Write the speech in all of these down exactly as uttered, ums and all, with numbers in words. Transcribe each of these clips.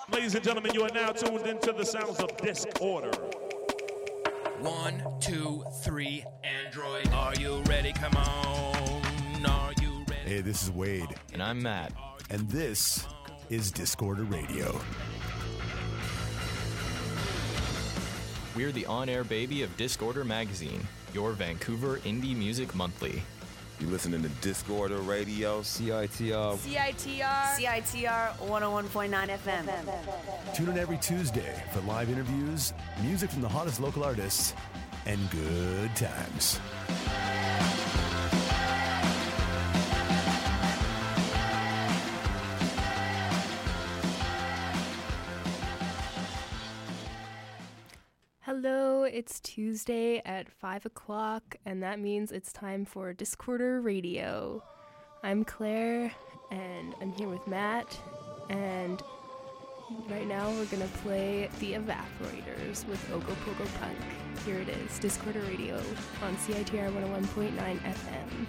Ladies and gentlemen, you are now tuned into the sounds of Disorder. One, two, three, Android. Are you ready? Come on. Are you ready? Hey, this is Wade. And I'm Matt. And this is Disorder Radio. We're the on-air baby of Disorder Magazine, your Vancouver Indie Music Monthly. You listening to Disorder Radio, C I T R. C I T R. C I T R one oh one point nine F M. Tune in every Tuesday for live interviews, music from the hottest local artists, and good times. Hello, it's Tuesday at five o'clock, and that means it's time for Disorder Radio. I'm Claire, and I'm here with Matt, and right now we're going to play The Evaporators with Ogopogo Punk. Here it is, Disorder Radio on C I T R one oh one point nine F M.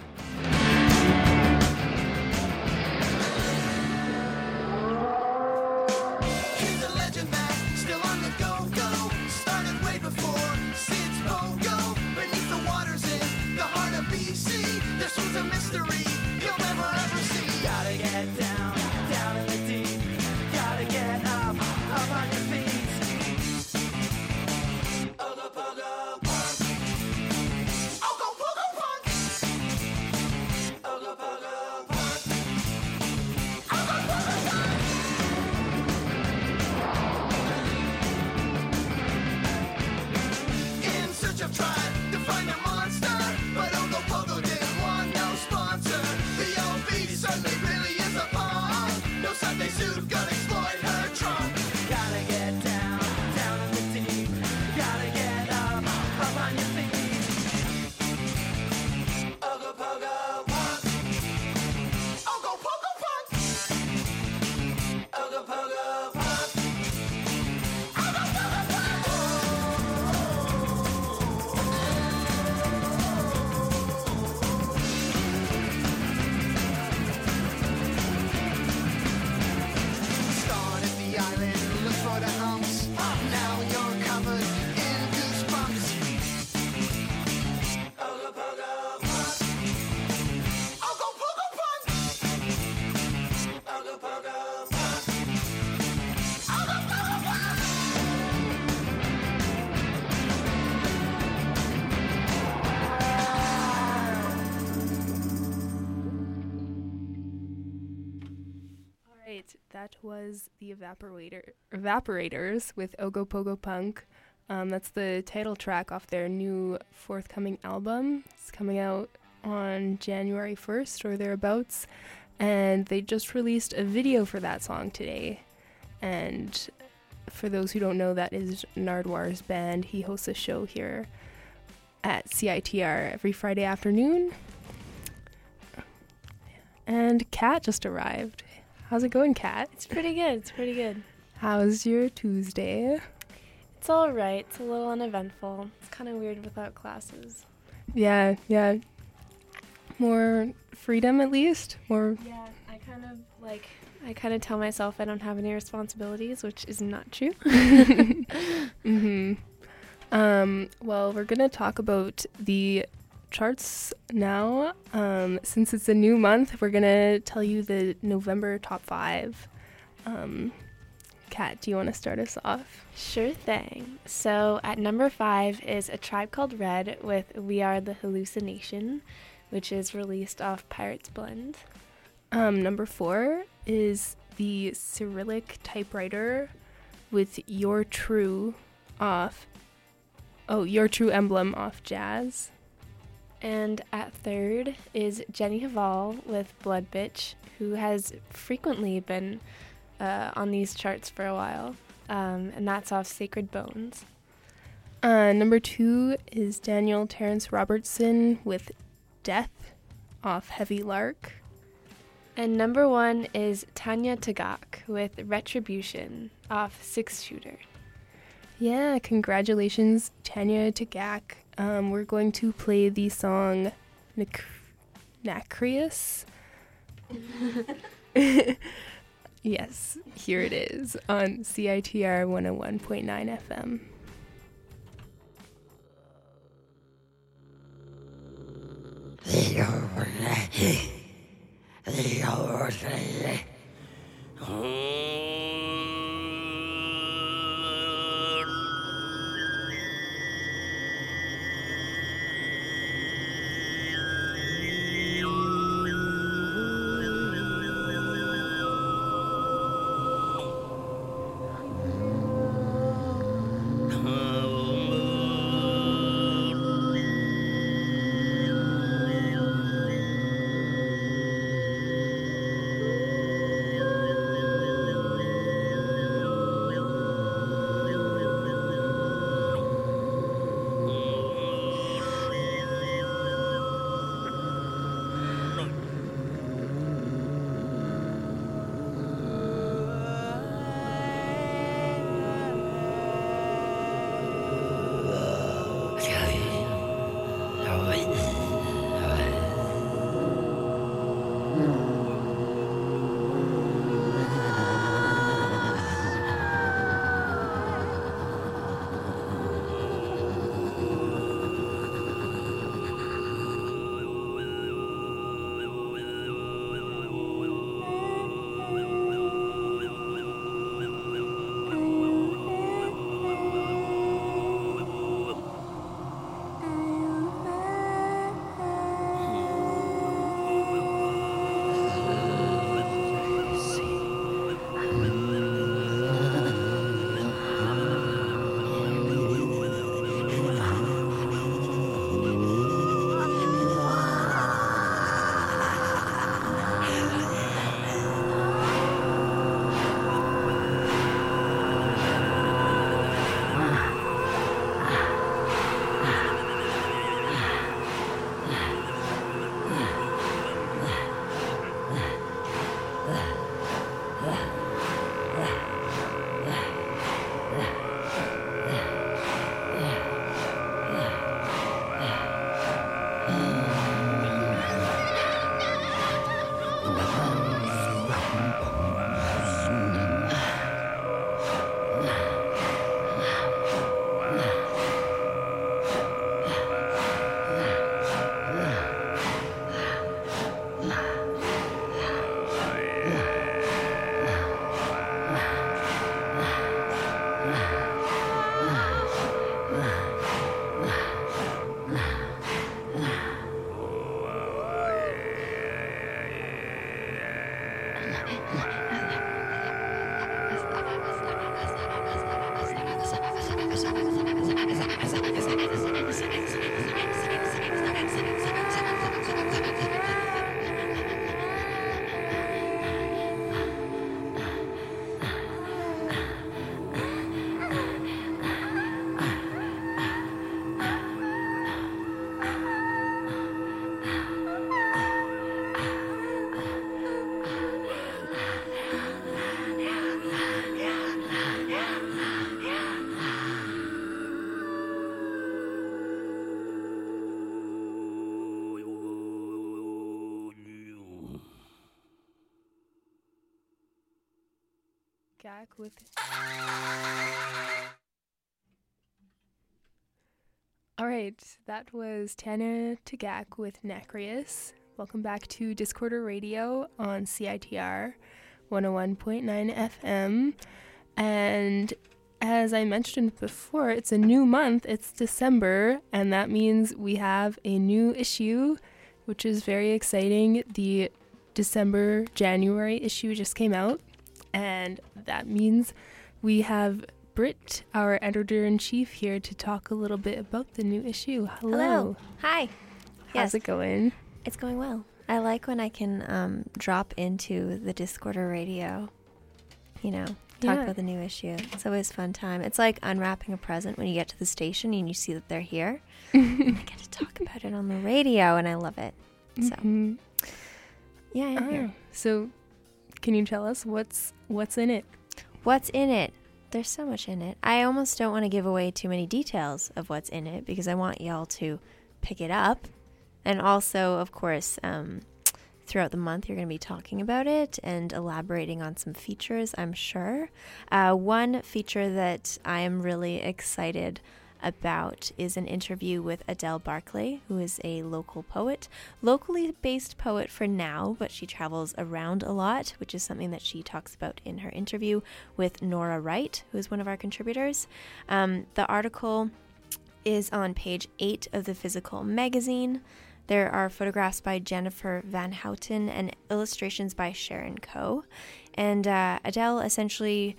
Here's a legend that's still on the go-go. Started way before Sid's Pogo. Beneath the waters in the heart of B C. This was a mystery you'll never ever see. Gotta get down, down in the deep. Gotta get up, up on your feet. Ogopogo Punk. Ogopogo Punk. Ogopogo Punk. Ogopogo Punk. In search of tribe to find a monster, but Ogopogo didn't want no sponsor. The O B certainly really is a punk. No Sunday suit gonna exploit her trunk. Gotta get down, down in the deep. Gotta get up, up on your feet. Ogopogo Punk. Ogopogo Punk. Ogopogo Punk. Ogopogo Punk. Started the island, look for the humps. Now you're covered in goosebumps. Ogopogo Punk. Ogopogo Punk. Ogopogo Punk. Ogopogo Punk. All right, that was The Evaporator Evaporators with Ogopogo Punk. Um, that's the title track off their new forthcoming album. It's coming out on January first or thereabouts, and they just released a video for that song today. And for those who don't know, that is Nardwar's band. He hosts a show here at C I T R every Friday afternoon. And Kat just arrived. How's it going, Kat? It's pretty good. It's pretty good. How's your Tuesday? It's all right. It's a little uneventful. It's kind of weird without classes. Yeah, yeah. More freedom, at least? More. Yeah, I kind of like. I kind of tell myself I don't have any responsibilities, which is not true. mm-hmm. Um, well, we're going to talk about the charts now. Um, since it's a new month, we're going to tell you the November top five. Um, Kat, do you want to start us off? Sure thing. So at number five is A Tribe Called Red with We Are the Hallucination, which is released off Pirates Blend. Um, number four is the Cyrillic Typewriter with Your True off. Oh, Your True Emblem off Jazz. And at third is Jenny Haval with Blood Bitch, who has frequently been uh, on these charts for a while, um, and that's off Sacred Bones. Uh, number two is Daniel Terrence Robertson with Death off Heavy Lark. And number one is Tanya Tagak with Retribution off Six Shooter. Yeah, congratulations, Tanya Tagak. Um, we're going to play the song Nac- Nacreus. Yes, here it is on C I T R one oh one point nine F M. Gak with All right, that was Tana Tagak with Nacreus. Welcome back to Discorder Radio on C I T R one oh one point nine F M. And as I mentioned before, it's a new month. It's December, and that means we have a new issue, which is very exciting. The December January issue just came out, and that means we have Britt, our editor-in-chief, here to talk a little bit about the new issue. Hello. Hello. Hi. How's Yes. it going? It's going well. I like when I can um, drop into the Discorder Radio, you know, talk Yeah. about the new issue. It's always a fun time. It's like unwrapping a present when you get to the station and you see that they're here. And I get to talk about it on the radio, and I love it. So, Mhm. yeah, I am Oh, here. so can you tell us what's what's in it? What's in it? There's so much in it. I almost don't want to give away too many details of what's in it because I want y'all to pick it up. And also, of course, um, throughout the month, you're going to be talking about it and elaborating on some features, I'm sure. Uh, one feature that I am really excited about is an interview with Adele Barclay, who is a local poet, locally based poet for now, but she travels around a lot, which is something that she talks about in her interview with Nora Wright, who is one of our contributors. Um, the article is on page eight of the Physical magazine. There are photographs by Jennifer Van Houten and illustrations by Sharon Coe. And uh, Adele essentially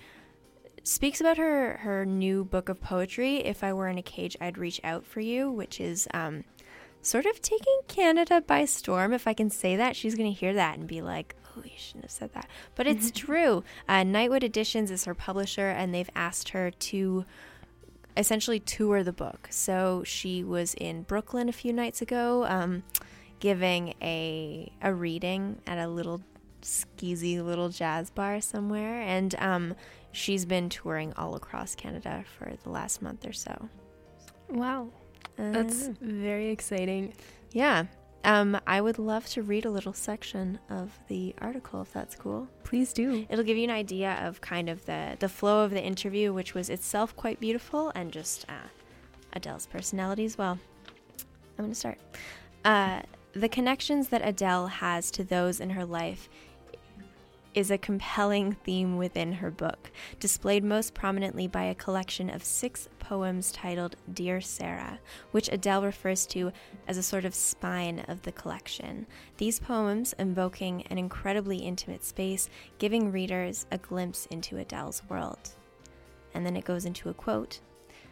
speaks about her, her new book of poetry, If I Were in a Cage, I'd Reach Out for You, which is um, sort of taking Canada by storm, if I can say that. She's going to hear that and be like, oh, you shouldn't have said that. But it's true. Uh, Nightwood Editions is her publisher, and they've asked her to essentially tour the book. So she was in Brooklyn a few nights ago, um, giving a a reading at a little skeezy little jazz bar somewhere, and um, she's been touring all across Canada for the last month or so. Wow, Uh, that's very exciting. yeah. Um, I would love to read a little section of the article, if that's cool. Please do. It'll give you an idea of kind of the, the flow of the interview, which was itself quite beautiful, and just uh, Adele's personality as well. I'm going to start. Uh, the connections that Adele has to those in her life is a compelling theme within her book, displayed most prominently by a collection of six poems titled Dear Sarah, which Adele refers to as a sort of spine of the collection. These poems invoking an incredibly intimate space, giving readers a glimpse into Adele's world. And then it goes into a quote.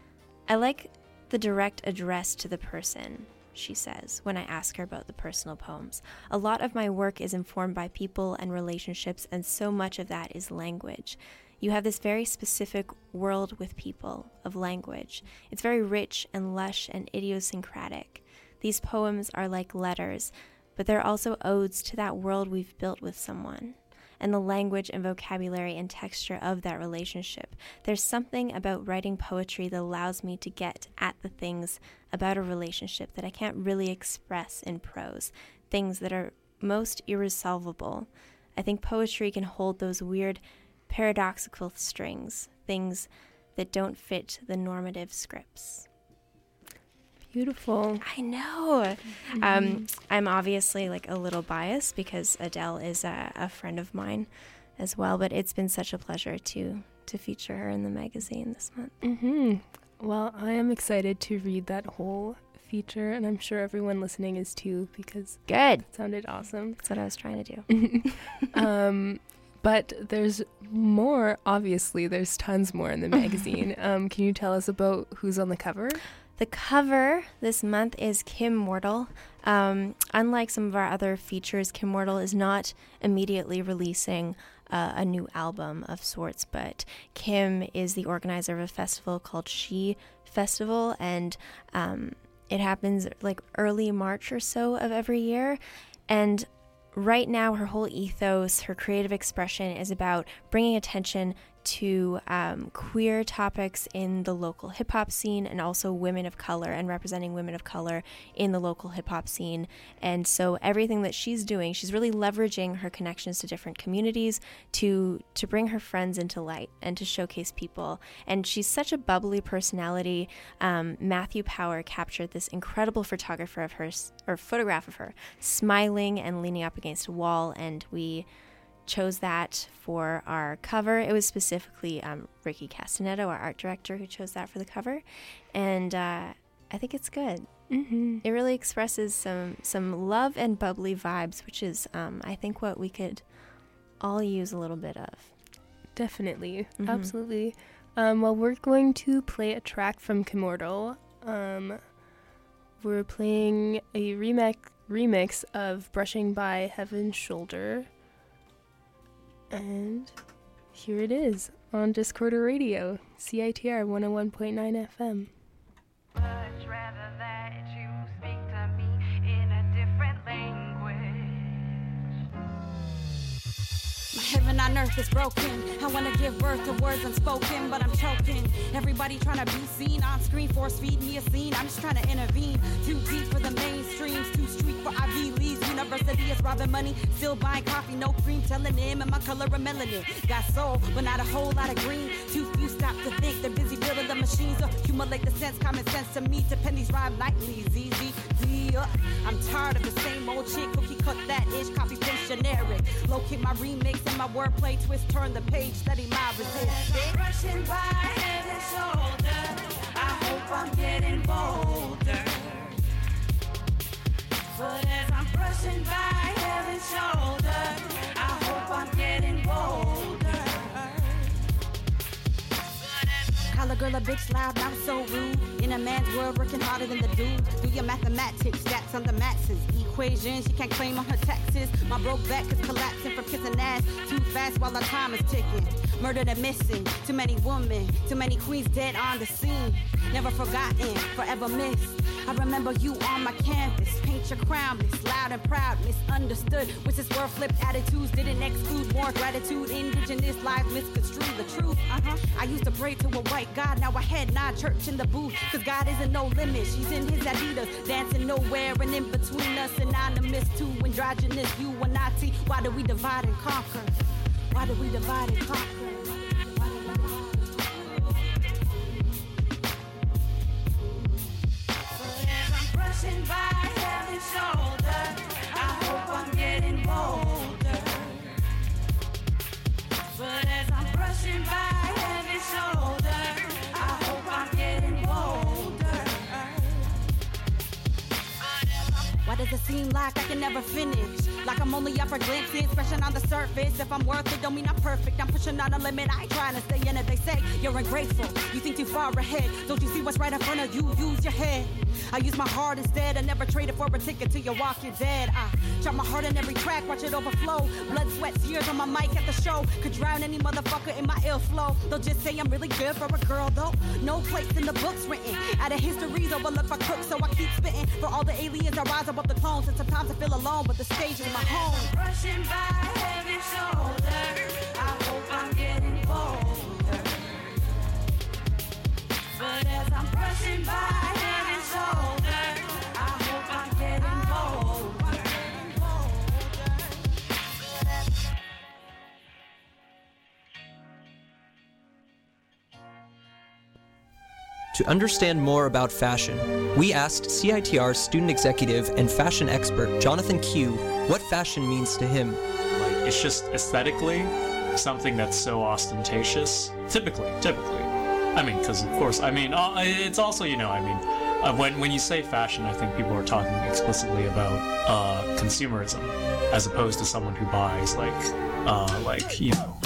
I like the direct address to the person, she says, when I ask her about the personal poems. A lot of my work is informed by people and relationships, and so much of that is language. You have this very specific world with people, of language. It's very rich and lush and idiosyncratic. These poems are like letters, but they're also odes to that world we've built with someone, and the language and vocabulary and texture of that relationship. There's something about writing poetry that allows me to get at the things about a relationship that I can't really express in prose, things that are most irresolvable. I think poetry can hold those weird paradoxical strings, things that don't fit the normative scripts. Beautiful. I know. Mm-hmm. Um, I'm obviously like a little biased because Adele is a, a friend of mine as well, but it's been such a pleasure to to feature her in the magazine this month. Mm-hmm. Well, I am excited to read that whole feature, and I'm sure everyone listening is too, because good. It sounded awesome. That's what I was trying to do. um, but there's more, obviously. There's tons more in the magazine. um, can you tell us about who's on the cover? The cover this month is Kim Mortal. Um, unlike some of our other features, Kim Mortal is not immediately releasing uh, a new album of sorts, but Kim is the organizer of a festival called She Festival, and um, it happens like early March or so of every year. And right now, her whole ethos, her creative expression is about bringing attention to um, queer topics in the local hip-hop scene, and also women of color, and representing women of color in the local hip-hop scene. And so everything that she's doing, she's really leveraging her connections to different communities to to bring her friends into light and to showcase people. And she's such a bubbly personality. Um, Matthew Power captured this incredible photographer of hers, or photograph of her, smiling and leaning up against a wall, and we chose that for our cover. It was specifically um, Ricky Castanetto, our art director, who chose that for the cover, and uh, I think it's good. Mm-hmm. It really expresses some some love and bubbly vibes, which is, um, I think, what we could all use a little bit of. Definitely, mm-hmm. absolutely. Um, well, we're going to play a track from Kim Mortal. Um, we're playing a remix remix of "Brushing by Heaven's Shoulder." And here it is on Discorder Radio, C I T R one oh one point nine F M. Much rather that you speak to me in a different language. My heaven, I on earth is broken. I wanna give birth to words unspoken, but I'm choking. Everybody trying to be seen on screen, force feed me a scene. I'm just trying to intervene. Too deep for the mainstreams, too street for Ivy Leagues. University is robbing money, still buying coffee, no cream. Telling him and my color of melanin. Got soul, but not a whole lot of green. Too few stop to think. They're busy building the machines. Accumulate the sense, common sense to me. To pennies rhyme nightly. Z Z D up. I'm tired of the same old chick. Cookie cut that ish, copy paste generic. Locate my remix and my wordplay twist. Turn the page, study my resist. Brushing by head and shoulder. I hope I'm getting bolder. But as I'm brushing by head and shoulder, I hope I'm getting bolder. Call a girl a bitch loud, not so rude. In a man's world, working harder than the dude. Do your mathematics, stats on the maxes. Equations, she can't claim on her taxes. My broke back is collapsing from kissing ass too fast while our time is ticking. Murdered and missing, too many women, too many queens dead on the scene. Never forgotten, forever missed. I remember you on my canvas. Paint your crown, miss loud and proud, misunderstood. Which is where flipped attitudes didn't exclude more gratitude. Indigenous lives misconstrued the truth. Uh-huh. I used to pray to a white God, now I head nod church in the booth. Cause God isn't no limit, she's in his Adidas. Dancing nowhere and in between us, anonymous too. Androgynous, you and I T. Why do we divide and conquer? Why do we divide and conquer? Brushing by head and shoulder, I hope I'm getting bolder. But as I'm brushing by head and shoulder, I hope I'm getting bolder. Why does it seem like I can never finish? Like I'm only up for glimpses, scratching on the surface. If I'm worth it, don't mean I'm perfect. I'm pushing on a limit, I ain't trying to stay in it. They say you're ungrateful, you think too far ahead. Don't you see what's right in front of you? Use your head. I use my heart instead. I never traded for a ticket till you walk, you're dead. I drop my heart in every track, watch it overflow. Blood, sweat, tears on my mic at the show. Could drown any motherfucker in my ill flow. They'll just say I'm really good for a girl though. No place in the books written. Out of history's overlooked for crooks, so I keep spitting. For all the aliens, I rise above the clones. And sometimes I feel alone, but the stage is my home. Brushing by head and shoulder, I hope I'm getting bolder. But as I'm brushing by head and shoulder, I hope I'm getting bolder. To understand more about fashion, we asked C I T R student executive and fashion expert Jonathan Q what fashion means to him. Like, it's just aesthetically something that's so ostentatious. Typically, typically. I mean, because of course, I mean, uh, it's also, you know, I mean, uh, when when you say fashion, I think people are talking explicitly about uh, consumerism, as opposed to someone who buys like, uh, like you know,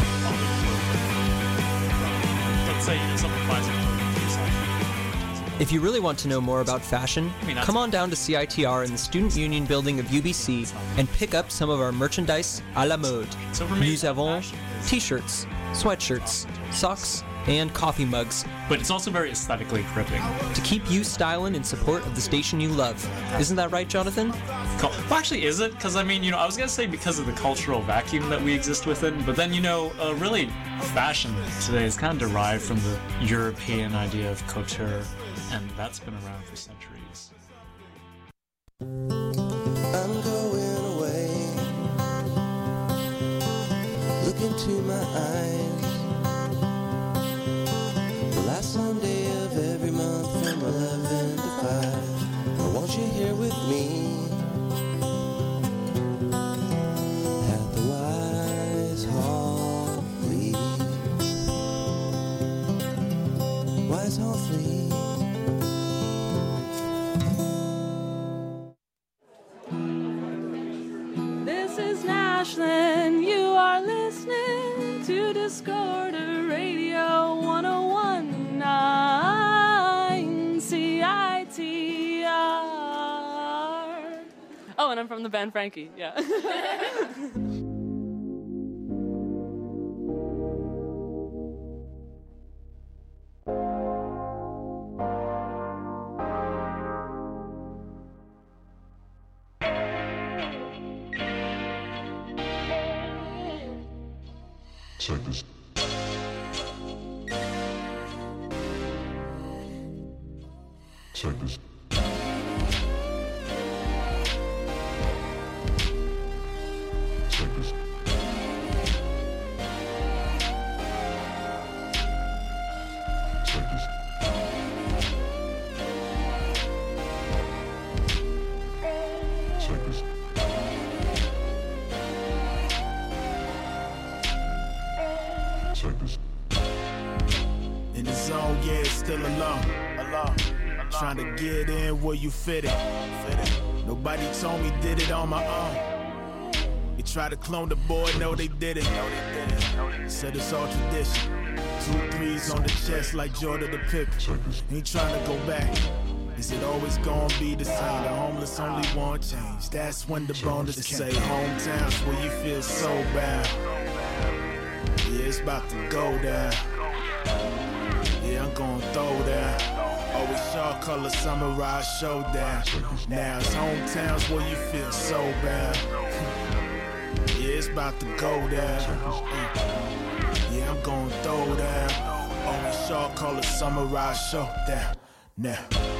let's say you know, someone buys a If you really want to know more about fashion, come on down to C I T R in the Student Union building of U B C and pick up some of our merchandise à la mode. Nous avons t-shirts, sweatshirts, socks, and coffee mugs. But it's also very aesthetically gripping. To keep you styling in support of the station you love. Isn't that right, Jonathan? Well, actually, is it? Because, I mean, you know, I was going to say because of the cultural vacuum that we exist within, but then, you know, uh, really, fashion today is kind of derived from the European idea of couture, and that's been around for centuries. I'm going away. Look into my eyes. The last Sunday of every month from eleven to five. I want you here with me at the Wise Hall Fleet. Wise Hall Fleet. This is Nashland. You are listening to Discorder Radio one oh one point nine C I T R. Oh, and I'm from the band Frankie, yeah. Check this. Check this. Check this. Check this. Check this. Check this. In the zone, yeah, it's still alone. Alone. Trying to get in where you fit it. Fit it. Nobody told me did it on my own. They tried to clone the boy, no they didn't. Said it's all tradition. Two threes on the chest like Jordan the Pippen. Ain't trying to go back. Is it always gonna be the same? The homeless only want change. That's when the bonus say hometowns where you feel so bad. Yeah, it's about to go down. Yeah, I'm gonna throw down. Always y'all color samurai showdown. Now it's hometowns where you feel so bad. Yeah, it's about to go down. Yeah, I'm gonna throw down. Always y'all color samurai showdown. Now,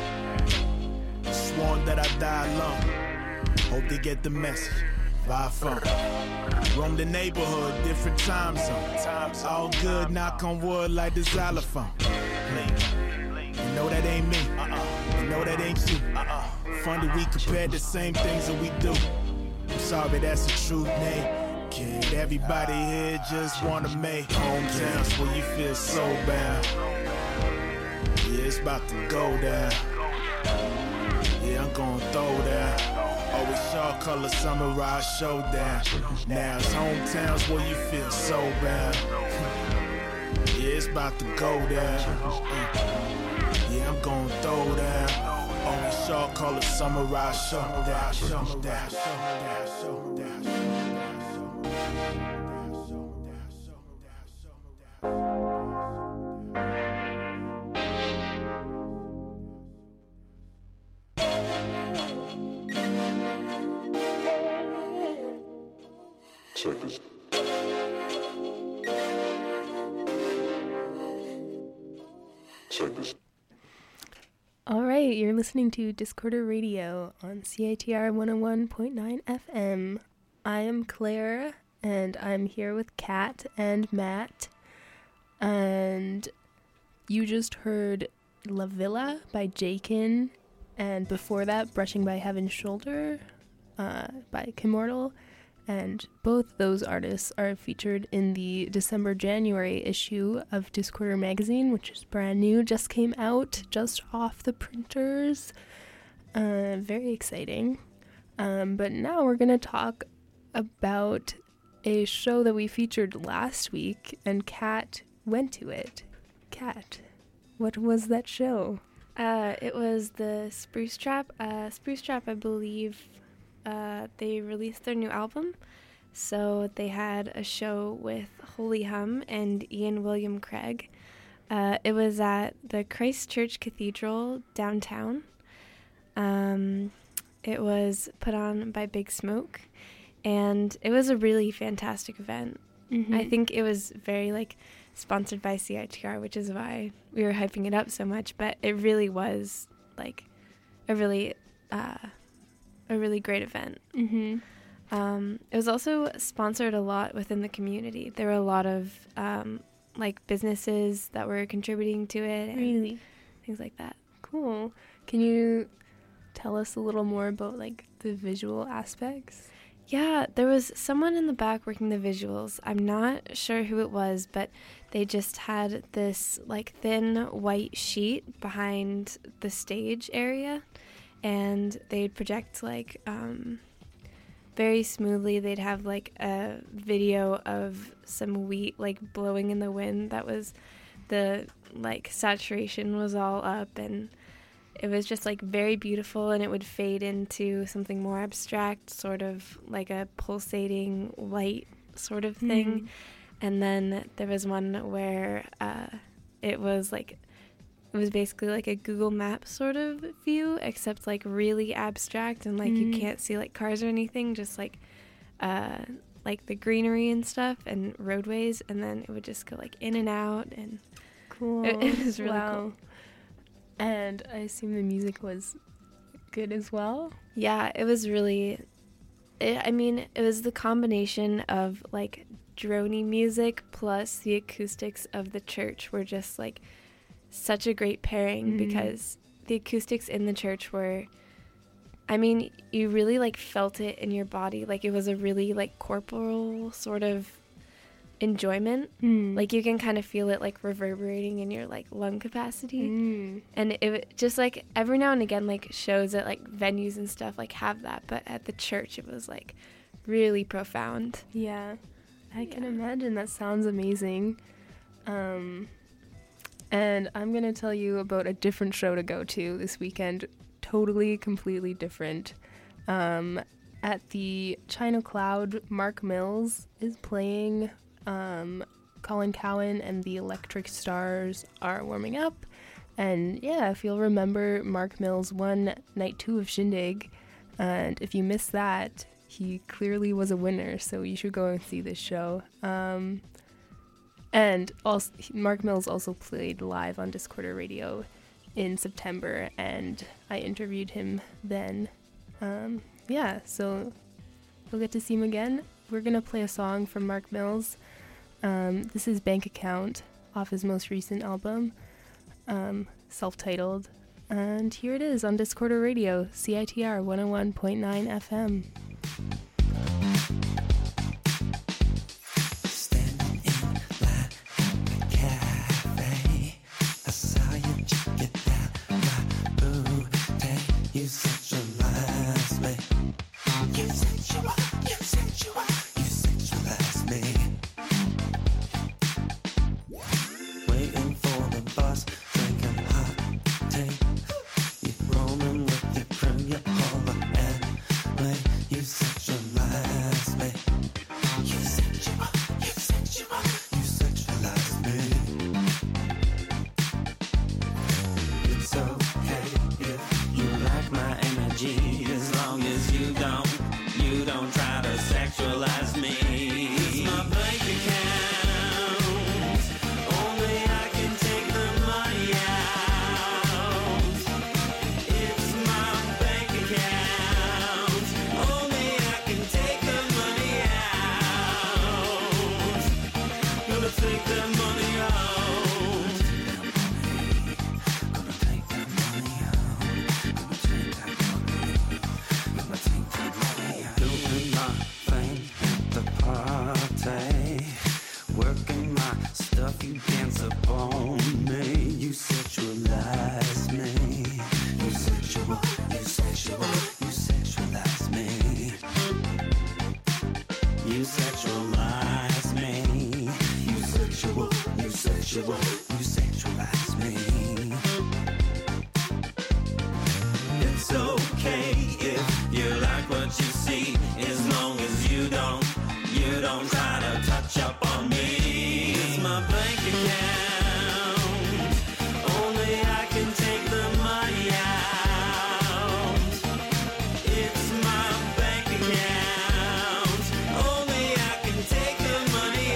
sworn that I die alone. Hope they get the message. By phone. Roam the neighborhood, different time zones. All good, knock on wood like the xylophone. You know that ain't me. You know that ain't you. Funny we compare the same things that we do. I'm sorry, that's a true name. Kid, everybody here just wanna make hometowns where you feel so bad. Yeah, it's about to go down. Yeah, I'm gonna throw down. Always y'all color samurai showdown. Now it's hometowns where you feel so bad. Yeah, it's about to go down. Yeah, I'm gonna throw down. Always y'all color samurai showdown. Showdown. Showdown. Check this. Check this. All right, you're listening to Discorder Radio on C I T R one oh one point nine F M. I am Claire, and I'm here with Kat and Matt. And you just heard La Villa by Jakin, and before that, Brushing by Heaven's Shoulder uh, by Kimmortal. And both those artists are featured in the December-January issue of Discorder magazine, which is brand new, just came out, just off the printers. Uh, very exciting. Um, but now we're going to talk about a show that we featured last week, and Kat went to it. Kat, what was that show? Uh, it was the Spruce Trap. Uh, Spruce Trap, I believe... Uh, they released their new album, so they had a show with Holy Hum and Ian William Craig. Uh, it was at the Christ Church Cathedral downtown. Um, it was put on by Big Smoke, and it was a really fantastic event. Mm-hmm. I think it was very, like, sponsored by C I T R, which is why we were hyping it up so much, but it really was, like, a really... Uh, a really great event. Mm-hmm. Um, it was also sponsored a lot within the community. There were a lot of um, like businesses that were contributing to it. And really? Things like that. Cool. Can you tell us a little more about like the visual aspects? Yeah, there was someone in the back working the visuals. I'm not sure who it was, but they just had this like thin white sheet behind the stage area. And they'd project, like, um, very smoothly. They'd have, like, a video of some wheat, like, blowing in the wind. That was the, like, saturation was all up. And it was just, like, very beautiful. And it would fade into something more abstract, sort of like a pulsating light sort of thing. Mm-hmm. And then there was one where uh, it was, like... It was basically like a Google Maps sort of view, except like really abstract and like mm. you can't see like cars or anything, just like uh, like the greenery and stuff and roadways, and then it would just go like in and out, and cool. It, it was really wow. cool. And I assume the music was good as well? Yeah, it was really, it, I mean, it was the combination of like droney music plus the acoustics of the church were just like such a great pairing, Mm-hmm. because the acoustics in the church were, I mean, you really like felt it in your body. Like it was a really like corporal sort of enjoyment. Mm. Like you can kind of feel it like reverberating in your like lung capacity. Mm. And it just like every now and again, like shows at like venues and stuff like have that, but at the church it was like really profound. Yeah, I can imagine. That sounds amazing. Um, and I'm gonna tell you about a different show to go to this weekend. Totally, completely different. Um, at the China Cloud, Mark Mills is playing. Um, Colin Cowan and the Electric Stars are warming up. And yeah, if you'll remember, Mark Mills won night two of Shindig. And if you missed that, he clearly was a winner. So you should go and see this show. Um, and also, Mark Mills also played live on Discorder Radio in September. And I interviewed him then. Um, yeah, so you'll get to see him again. We're going to play a song from Mark Mills. Um, this is Bank Account off his most recent album, um, self-titled. And here it is on Discorder Radio, C I T R one oh one point nine F M. Standing in line at the cafe, I saw you check it out, my booty. You sexualize me. You sexual, you sexual, you sexualize me. Waiting for the bus, drinking hot tea. You roaming with your crew, you holler at me. You sexualize me. You sexual, you sexual, you sexualize me. It's okay if you like my energy, as long as you don't, you don't try to sexualize me. It's my bank account. Only I can take the money out. It's my bank account. Only I can take the money out. Gonna take the money out. Gonna take that money out. Gonna take that money out. Gonna take that money out. Doing my thing at the party. Working my stuff, you dance upon me. You sexualize me. You sexual, you sexual, you sexualize me. You sexualize me. You sexual, you sexual, you sexualize me. It's okay if you like what you see, as long as you don't, you don't try to touch up on me. It's my bank account. Only I can take the money out. It's my bank account. Only I can take the money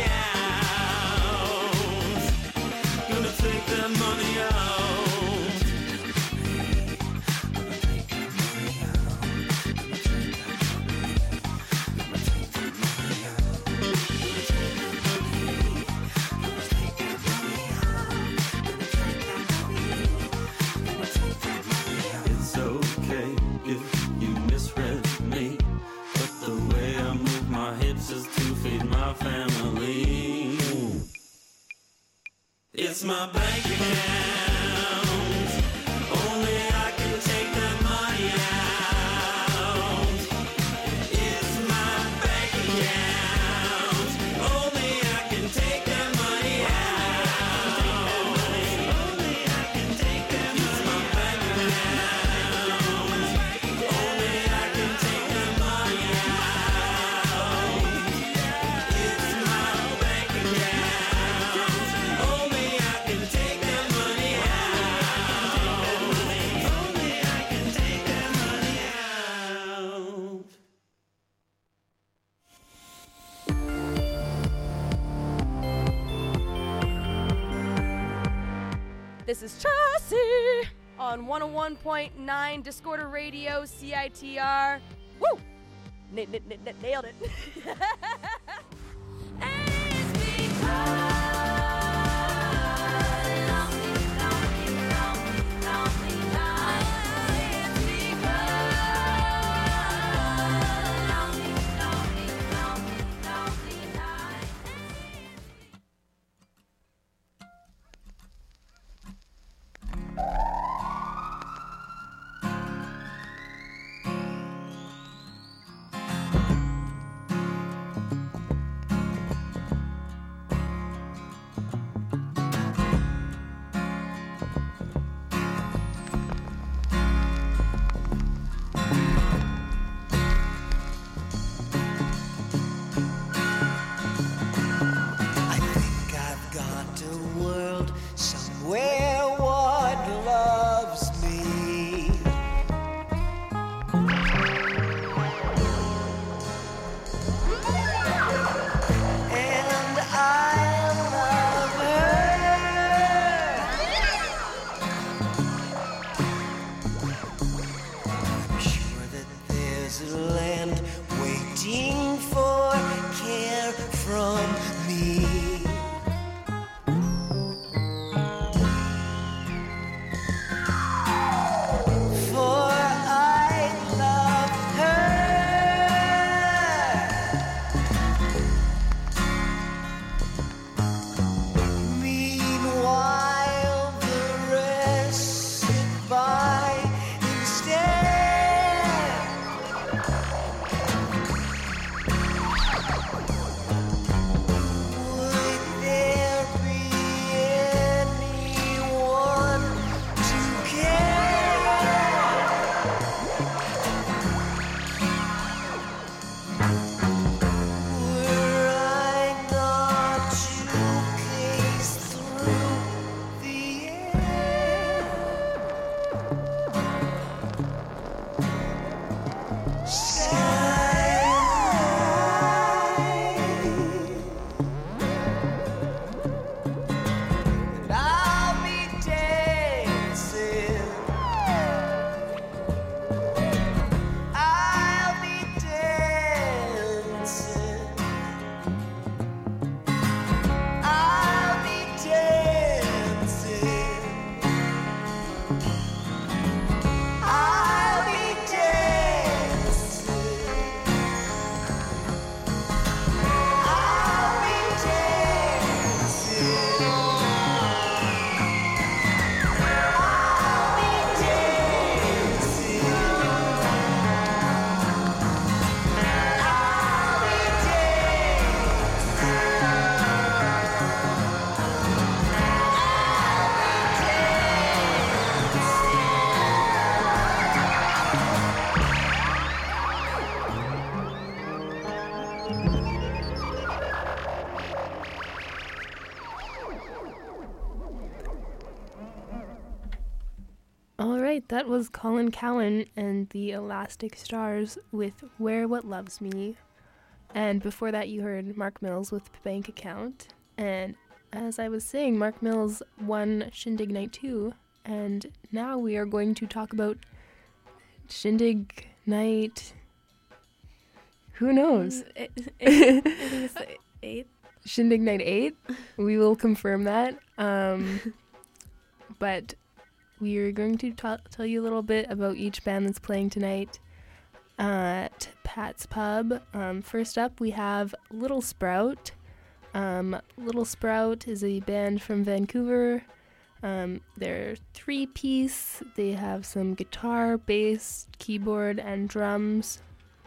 out. Gonna take the money out. It's okay if you misread me, but the way I move my hips is to feed my family. It's my bank account. Only I can take the money out. It's my bank account. Only I can take the money out. Only I can take the money out. It's my bank account. Only I can take the money out. It's my bank account. Only I can take the money This is Chassis on one oh one point nine Discorder Radio, C I T R. Woo! N- n- n- nailed it. That was Colin Cowan and the Elastic Stars with Where What Loves Me. And before that, you heard Mark Mills with Bank Account. And as I was saying, Mark Mills won Shindig Night two. And now we are going to talk about Shindig Night. Who knows? It, it, I think it's the eighth. Shindig Night eight. We will confirm that. Um, but we are going to ta- tell you a little bit about each band that's playing tonight at Pat's Pub. Um, first up, we have Little Sprout. Um, Little Sprout is a band from Vancouver. Um, they're three-piece. They have some guitar, bass, keyboard, and drums.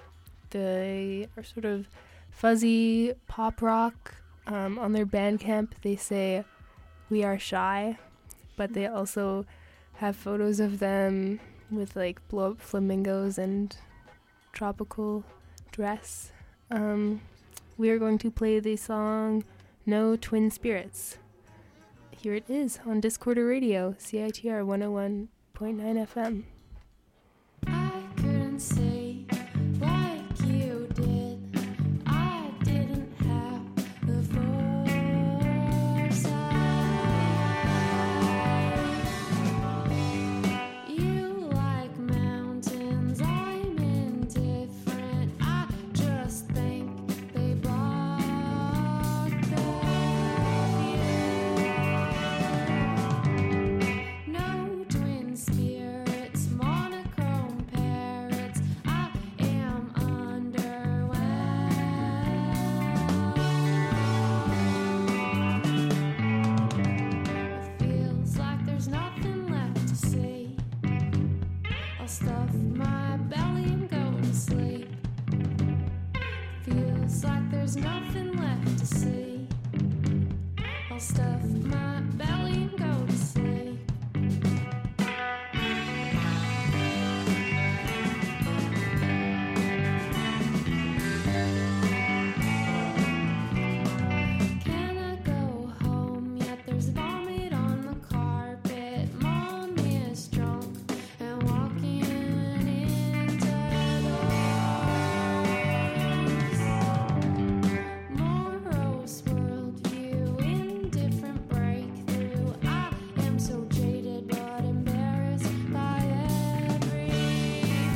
They are sort of fuzzy pop rock. Um, on their Bandcamp, they say, "We are shy," but they also have photos of them with like blow-up flamingos and tropical dress. Um, we are going to play the song No Twin Spirits. Here it is on Discorder Radio, C I T R one oh one point nine F M. I couldn't say like you did. I didn't have the foresight. my belly and go to sleep. Can I go home yet? There's vomit on the carpet. Mom is drunk and walking into doors. Morose worldview, indifferent breakthrough. I am so jaded but embarrassed by everything.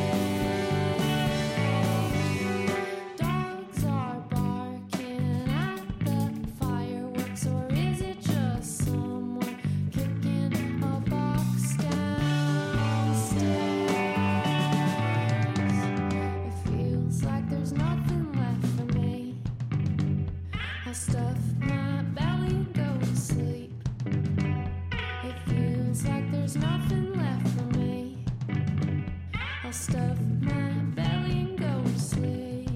Dogs are barking at the fireworks, or is it just someone kicking a box downstairs? It feels like there's nothing left for me. I stuff my belly and go to sleep. It feels like there's nothing left for me. I'll stuff my belly and go to sleep.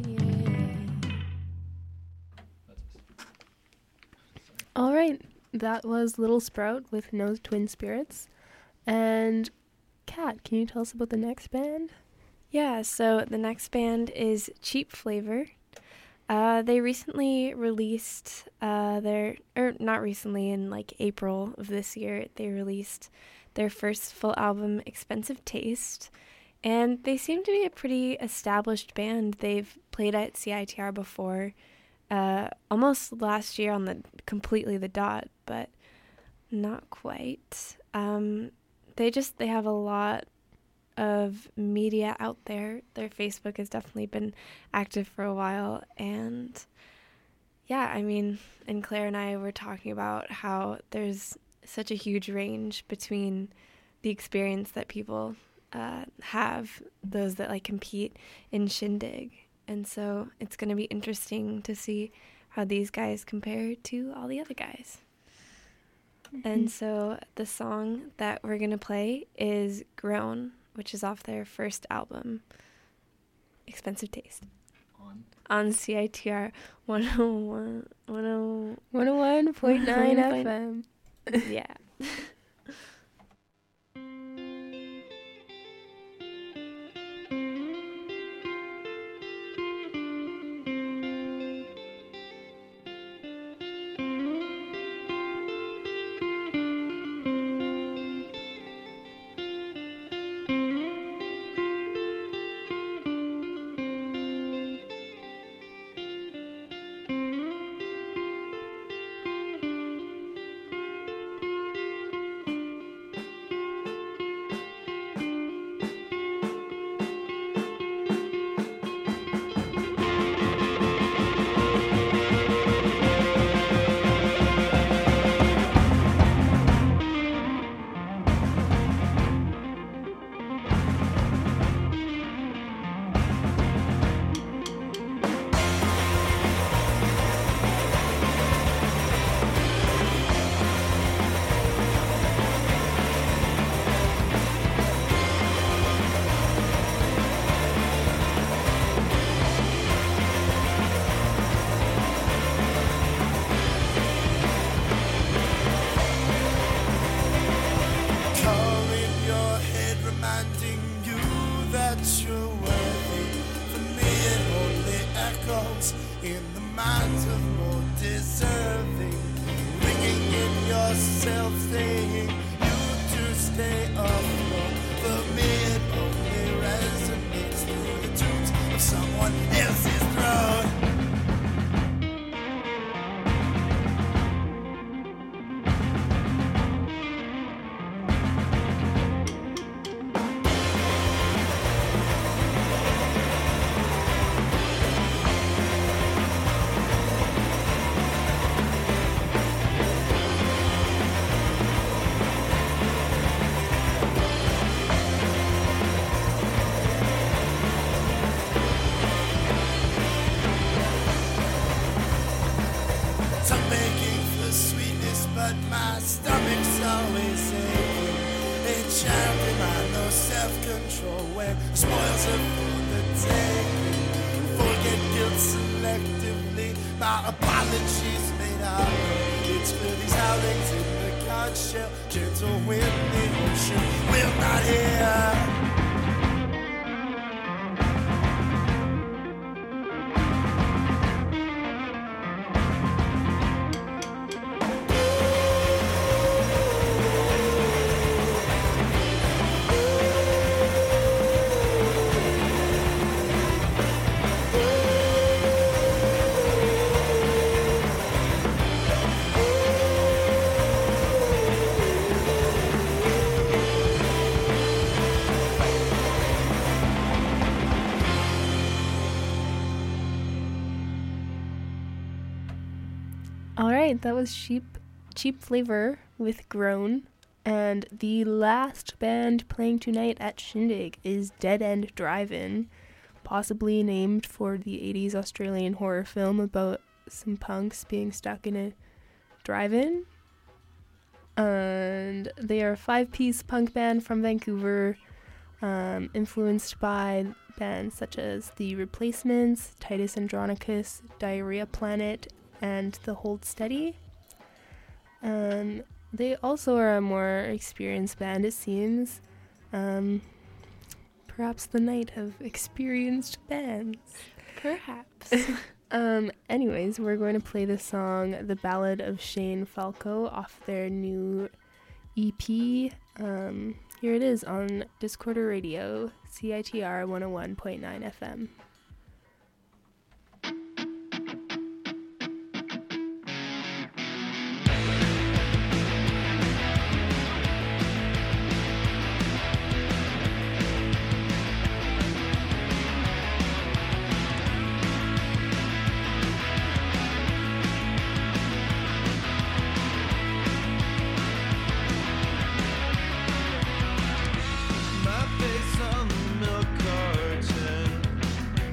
All right, that was Little Sprout with No Twin Spirits. And Kat, can you tell us about the next band? Yeah, so the next band is Cheap Flavor. Uh, they recently released uh, their, or not recently, in like April of this year, they released their first full album, Expensive Taste. And they seem to be a pretty established band. They've played at C I T R before, uh, almost last year on the completely the dot, but not quite. Um, they just, they have a lot of media out there. Their Facebook has definitely been active for a while, and yeah, I mean, and Claire and I were talking about how there's such a huge range between the experience that people uh, have, those that like compete in Shindig, and so it's going to be interesting to see how these guys compare to all the other guys. And so the song that we're going to play is Grown, which is off their first album, Expensive Taste. On? On C I T R one oh one, one oh one point nine F M. Yeah. My apologies made our love. It's for these howlings in the conch shell, gentle wind, the ocean will not hear. All right, that was Cheap Cheap Flavor with Groan. And the last band playing tonight at Shindig is Dead End Drive-In, possibly named for the eighties Australian horror film about some punks being stuck in a drive-in. And they are a five-piece punk band from Vancouver, um, influenced by bands such as The Replacements, Titus Andronicus, Diarrhea Planet, and The Hold Steady. Um, they also are a more experienced band, it seems. Um, perhaps the night of experienced bands. Perhaps. um, anyways, we're going to play the song The Ballad of Shane Falco off their new E P. Um, here it is on Discorder Radio, C I T R one oh one point nine F M. My face on the milk carton.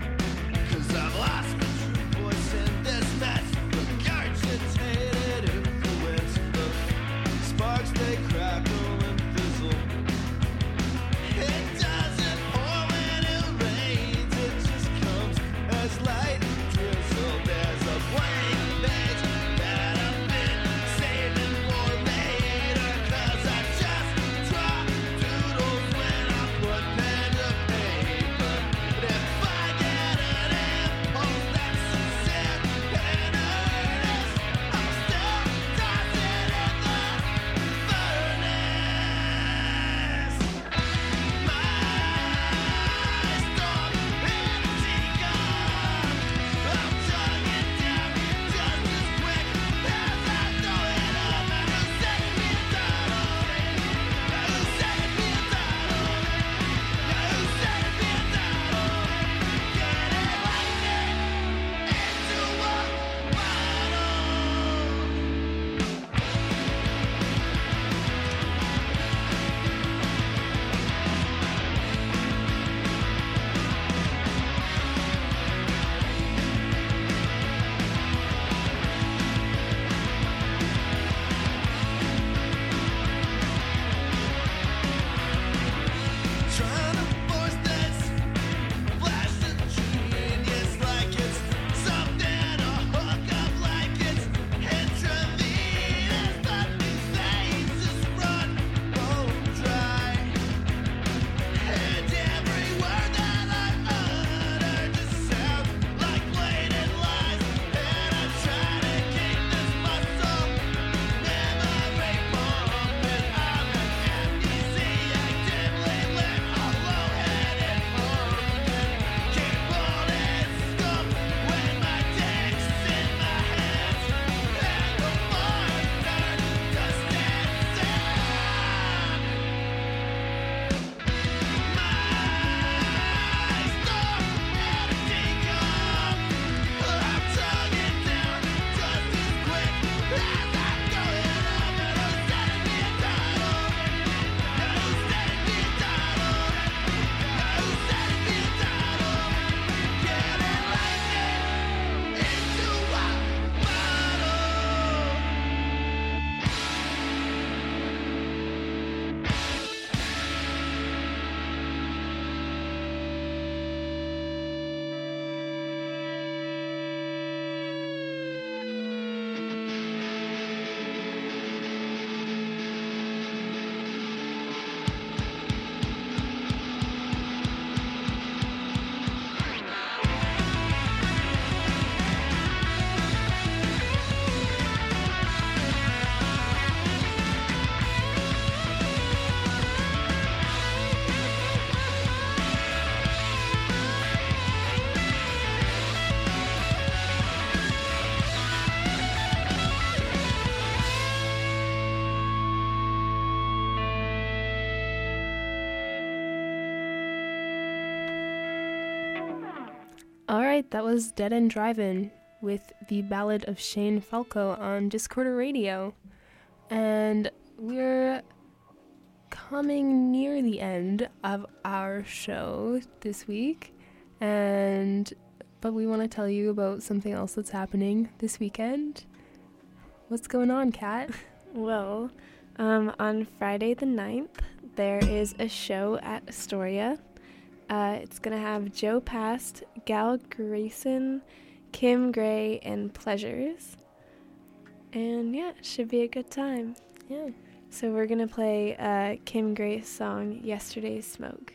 All right, that was Dead End Drive-In with the Ballad of Shane Falco on Discorder Radio. And we're coming near the end of our show this week. And but we want to tell you about something else that's happening this weekend. What's going on, Kat? Well, um, on Friday the ninth, there is a show at Astoria. Uh, it's going to have Joe Past, Gal Grayson, Kim Gray, and Pleasures. And yeah, it should be a good time. Yeah. So we're going to play uh, Kim Gray's song, Yesterday's Smoke.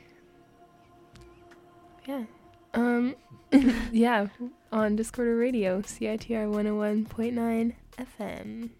Yeah. Um, yeah, on Discorder Radio, C I T R one oh one point nine F M.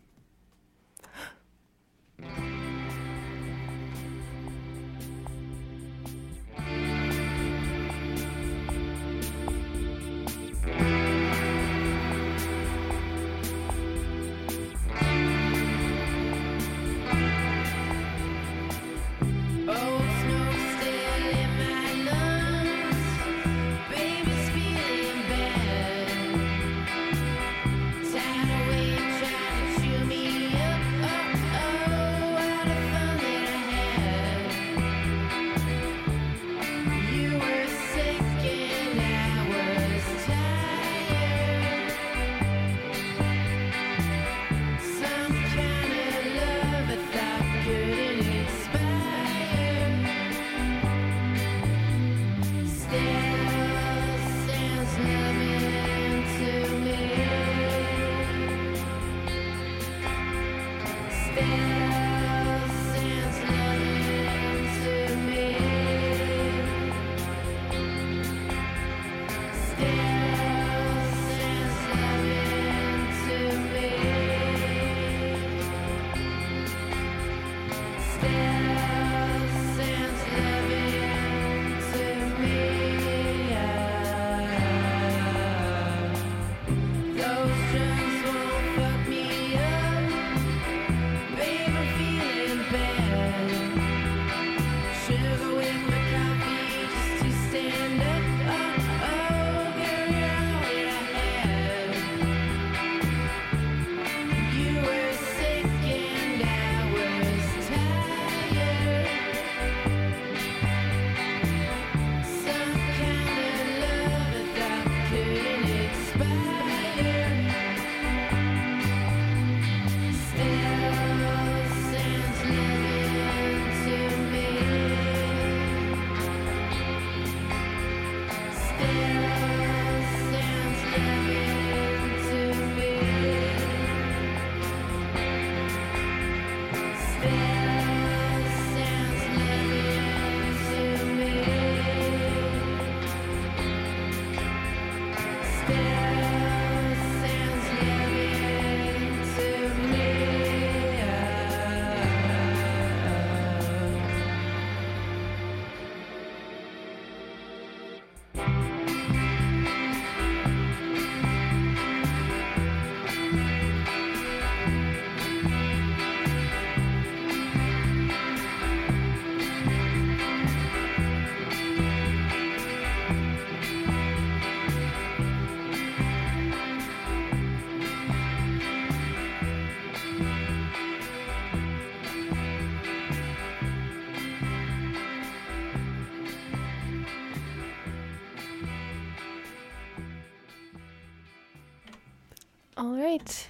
All right.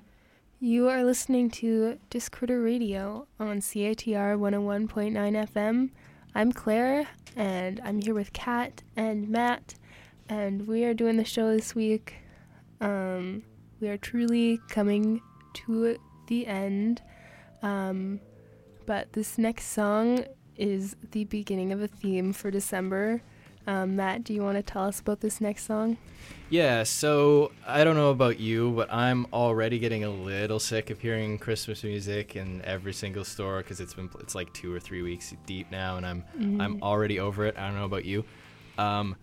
You are listening to Discorder Radio on C I T R one oh one point nine F M. I'm Claire, and I'm here with Kat and Matt, and we are doing the show this week. Um, we are truly coming to the end, um, but this next song is the beginning of a theme for December. Um, Matt, do you want to tell us about this next song? Yeah, so I don't know about you, but I'm already getting a little sick of hearing Christmas music in every single store because it's been it's like two or three weeks deep now, and I'm Mhm. I'm already over it. I don't know about you. Um,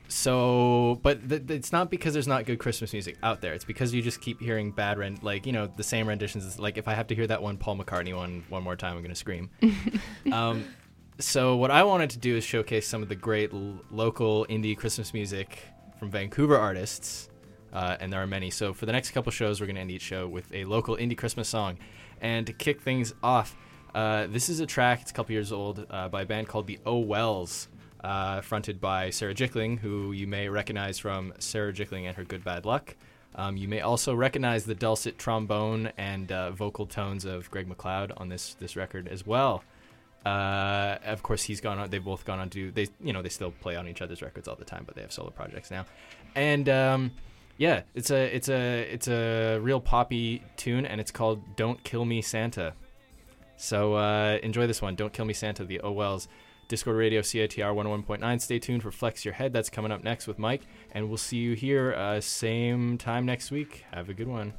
so, but th- th- it's not because there's not good Christmas music out there. It's because you just keep hearing bad rend like you know the same renditions. Like if I have to hear that one Paul McCartney one one more time, I'm gonna scream. um, So what I wanted to do is showcase some of the great l- local indie Christmas music from Vancouver artists, uh, and there are many. So for the next couple shows, we're going to end each show with a local indie Christmas song. And to kick things off, uh, this is a track, it's a couple years old, uh, by a band called the Oh Wells, uh, fronted by Sarah Jickling, who you may recognize from Sarah Jickling and Her Good Bad Luck. Um, you may also recognize the dulcet trombone and uh, vocal tones of Greg McLeod on this this record as well. Uh, of course, he's gone on. They've both gone on to they, you know, they still play on each other's records all the time, but they have solo projects now. And um, yeah, it's a it's a it's a real poppy tune, and it's called "Don't Kill Me, Santa." So uh, enjoy this one, "Don't Kill Me, Santa." The Oh Wells. Discord Radio, C I T R one oh one point nine. Stay tuned for Flex Your Head. That's coming up next with Mike. And we'll see you here uh, same time next week. Have a good one.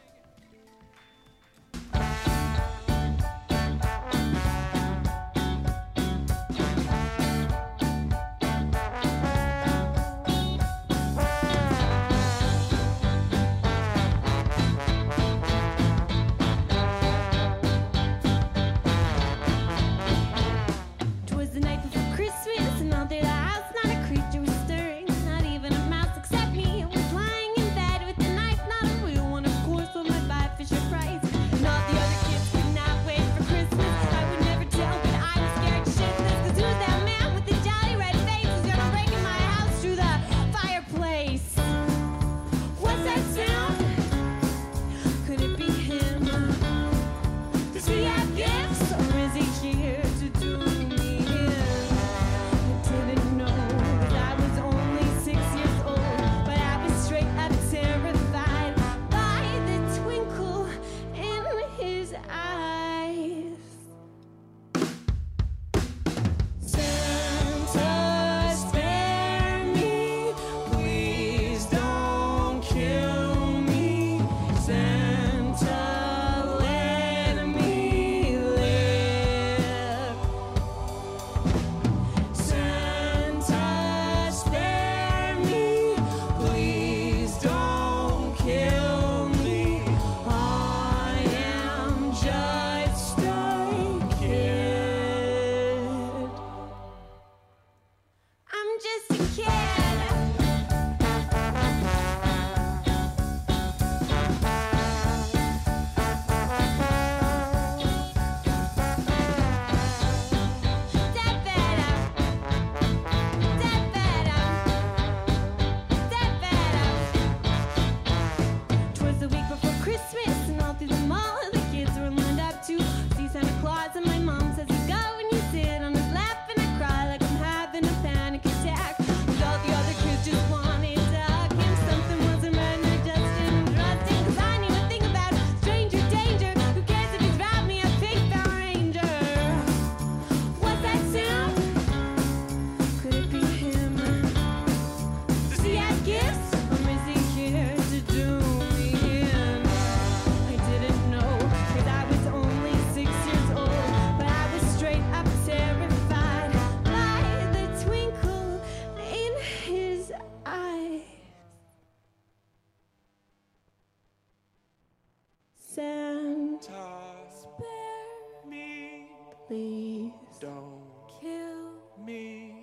Please don't kill me,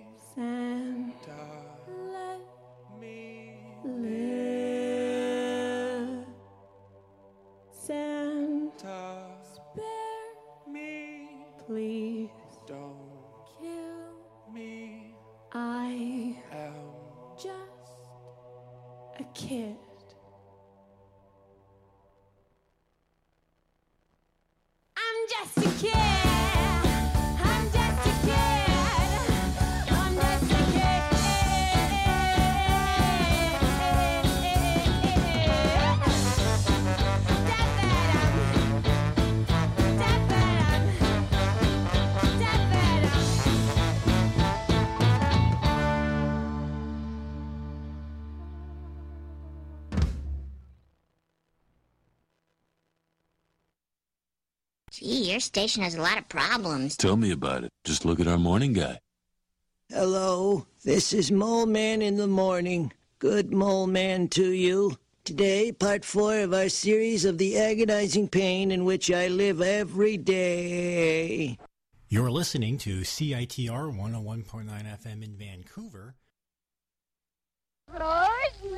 Santa. Let me live. Santa, spare me. Please don't kill me. I am just a kid. I'm just a kid. I'm just a kid. I'm just a kid. Gee, your station has a lot of problems. Tell me about it. Just look at our morning guy. Hello, this is Mole Man in the morning. Good Mole Man to you. Today, part four of our series of the agonizing pain in which I live every day. You're listening to C I T R one oh one point nine F M in Vancouver. Right. Christmas.